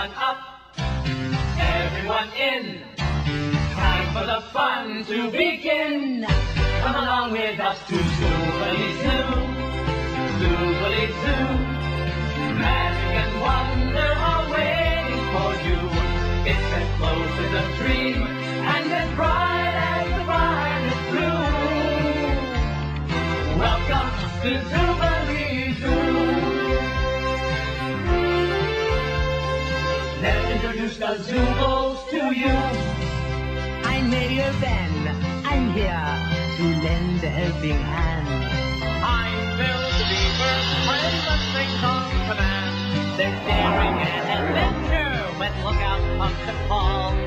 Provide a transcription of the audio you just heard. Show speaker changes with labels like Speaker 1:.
Speaker 1: Everyone up, everyone in. Time for the fun to begin. Come along with us to Zoobilee Zoo, Zoobilee Zoo. Magic and wonder are waiting for you. It's as close as a dream and as bright as the brightest blue. Welcome to Zoobilee Zoo. Let's introduce the Zoobos to you.
Speaker 2: I'm Mayor Ben. I'm here to lend a helping hand.
Speaker 1: I'm Bill the Beaver, friends that things on command.
Speaker 2: There's daring and adventure when lookout comes to call.